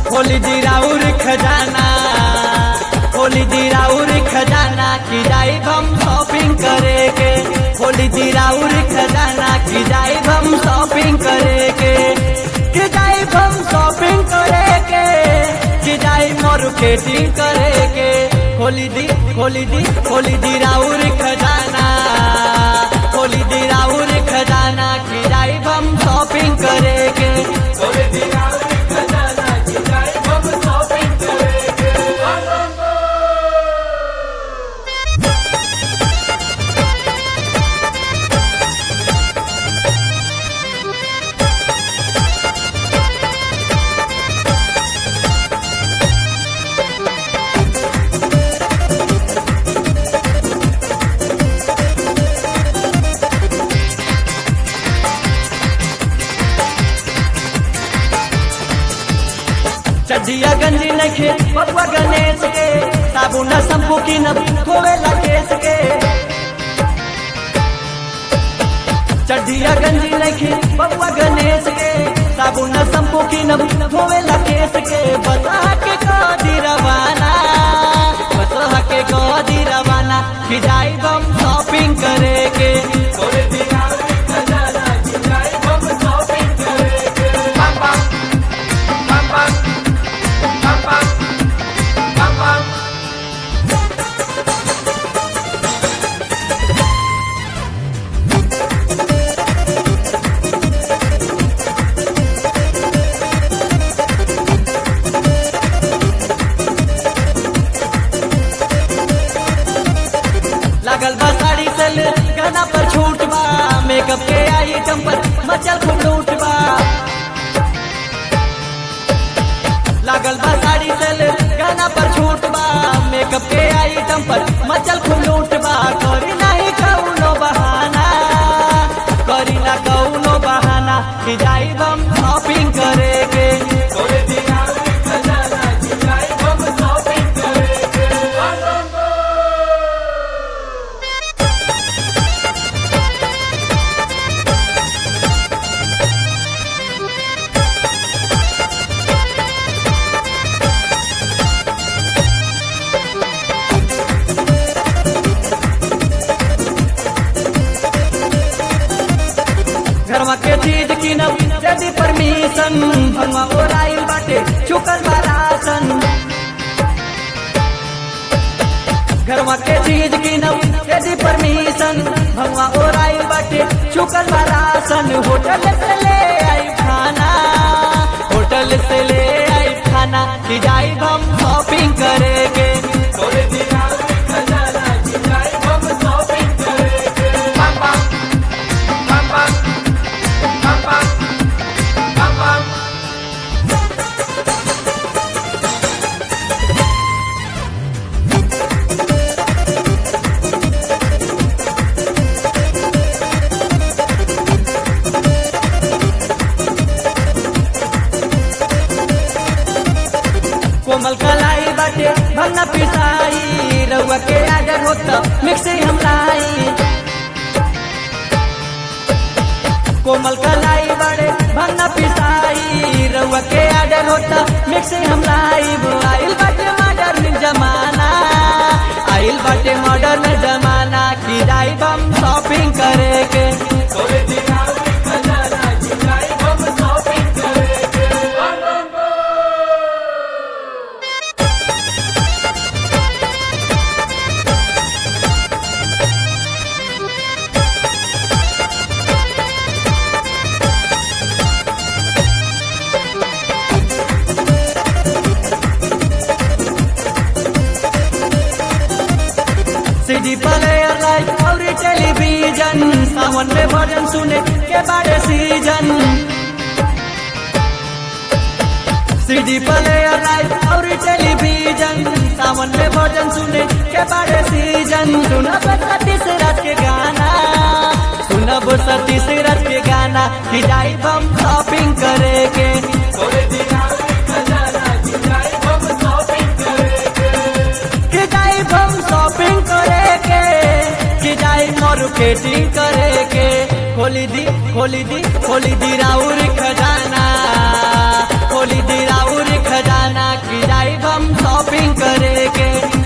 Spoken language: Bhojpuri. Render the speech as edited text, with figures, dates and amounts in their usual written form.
खोली दी राउर खजाना, खोली दी राउर खजाना की जाए हम शॉपिंग करे के। खोली दी राउर खजाना की जाए हम शॉपिंग करे के, कि जाए हम शॉपिंग करे के, कि जाए मार्केटिंग करे के। खोली दी खोली दी खोली दी राउर खजाना, खोली दी राउर खजाना की जाए हम शॉपिंग करे के। खोली दी राउर खजाना की जाए हम शॉपिंग करे के। चड्डिया गंजी नखे बबुआ गणेश के, साबुन शंपू की न धोवेला केस के। चड्डिया गंजी नखे बबुआ गणेश के, साबुन शंपू की न धोवेला केस के। बता के कदी रवाना, बता के कदी रवाना कि जाए हम शॉपिंग करे के। लागल बा साड़ी सेल गहना पर छूट बा, मेकअप के आइटम पर मचल खूब लूट बा। लागल बा साड़ी सेल गहना पर छूट बा, मेकअप के आइटम पर मचल खूब लूट बा। करी नहीं कौनो बहाना, करी ना कौनो बहाना कि जाए हम शॉपिंग करे के। घरवा के चीज की न यदि परमिशन, भंगवा ओराइल बाटे चुकल बा राशन। घरवा के चीज की न यदि परमिशन, भंगवा ओराइल बाटे चुकल बा राशन। होटल से ले आई खाना, होटल से ले आई खाना कि जाए हम शॉपिंग करे के। कोमल कलाई बाटे भन्ना पिसाई, रउआ के आडर होता मिक्सी हम लाई। कोमल कलाई बाटे भन्ना पिसाई, रउआ के आडर होता मिक्सी हम लाई। आइल बाटे मॉडर्न जमाना, आइल बाटे मॉडर्न जमाना कि जाए हम शॉपिंग करे के। सीडी प्लेयर लाइट और टेलीविजन, सावन में भजन सुने के बारे सीजन। सीडी प्लेयर लाइट और टेलीविजन, सावन में भजन सुने के बारे सीजन। सुनब सतीश राज के गाना, सुनब सतीश राज के गाना कि जाए हम शॉपिंग करे के। मार्केटिंग करे के। खोली दी राउर खजाना। खोली दी राउर खजाना की जाए हम शॉपिंग करे के।